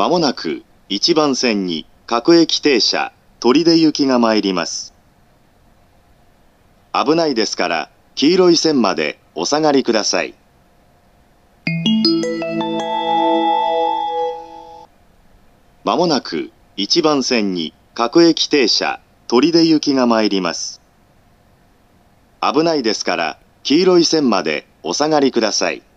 まもなく1番線に各駅停車取手行きが参ります。危ないですから黄色い線までお下がりください。まもなく1番線に各駅停車取手行きが参ります。危ないですから黄色い線までお下がりください。